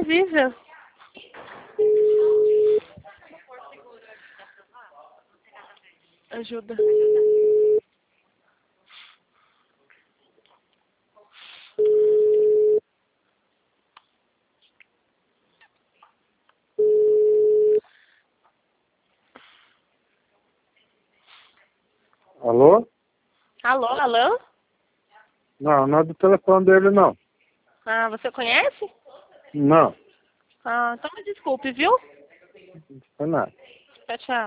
invisível. Ajuda. Alô? Alô, alô? Não é do telefone dele, não. Ah, você conhece? Não, Ah, então me desculpe, viu? não é nada. Tchau, tchau.